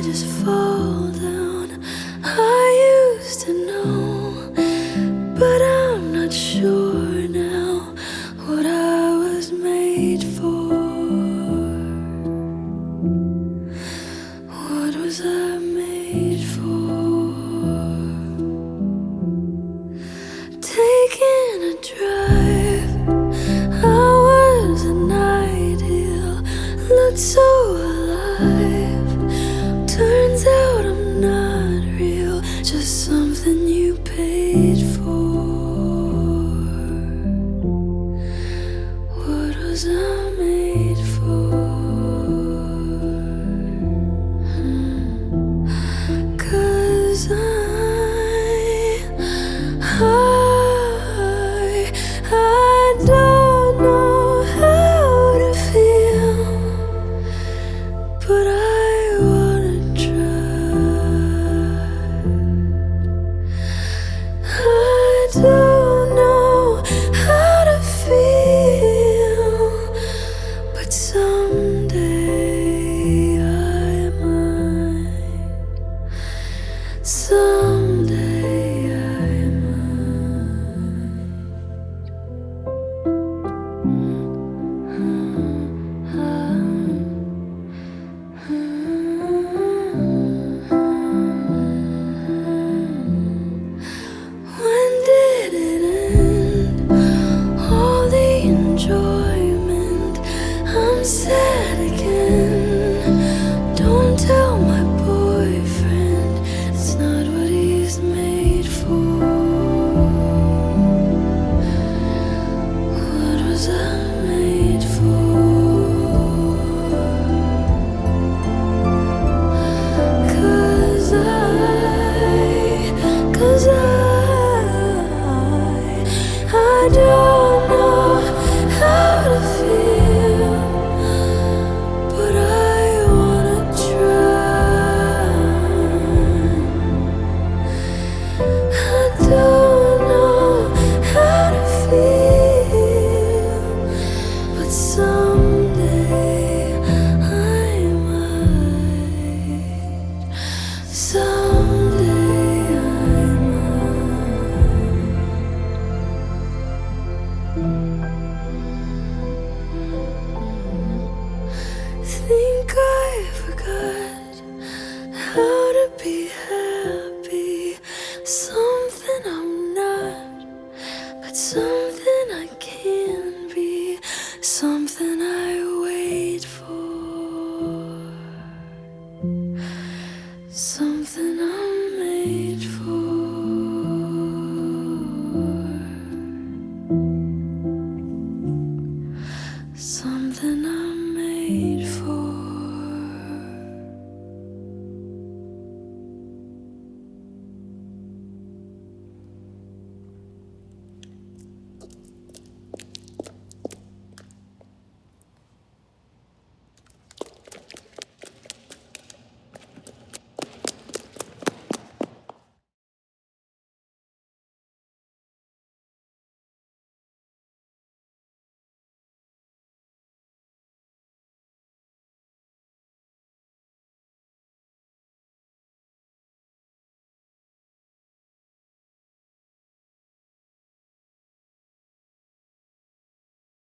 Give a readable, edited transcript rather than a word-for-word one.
just fall down. I used to know, but I'm not sure now what I was made for. What was I made for? Taking a drive, I was an ideal, looked so alive. Turns out I'm not real, just something you paid for. What was I made for? 'Cause I don't know how to feel, but I wanna try. I don't know how to feel, but someday I might. Someday I When did it end? All the enjoyment. I'm sad again. Don't tell my boyfriend, it's not what he's made for. What was I made for? 'Cause I don't know how to feel, but I wanna try. I don't know how to feel, but someday I might. Someday I might. Think I forgot how to be happy. Something I'm not, but something I can be. Something I wait for. Something I'm made